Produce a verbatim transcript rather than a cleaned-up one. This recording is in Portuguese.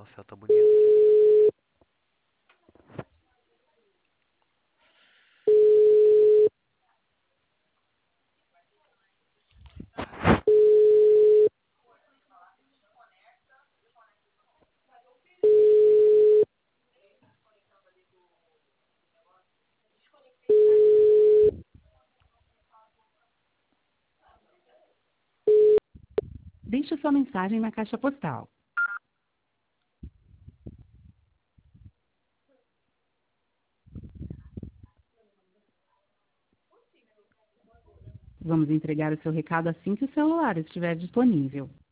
o céu tá bonito. Deixe sua mensagem na caixa postal. Vamos entregar o seu recado assim que o celular estiver disponível.